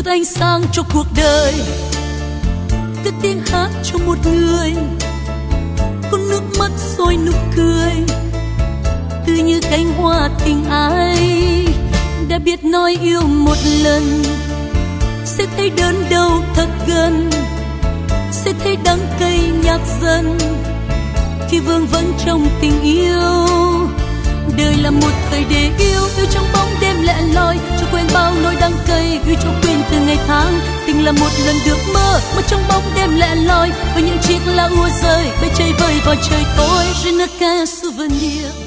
chút ánh sáng cho cuộc đời, cất tiếng hát cho một người, con nước mắt rồi nụ cười, tươi như cánh hoa tình ai đã biết nói yêu một lần. Sẽ thấy đớn đau thật gần, sẽ thấy đắng cay nhạt dần khi vương vấn trong tình yêu. Đời là một thời để yêu, yêu trong bóng đêm lẻ loi, cho quên bao nỗi đắng cay, gửi cho quên từ ngày tháng. Tình là một lần được mơ, mà trong bóng đêm lẻ loi, với những chiếc lá úa rơi bay chơi vơi vào trời tối. Je ne qu'un souvenir.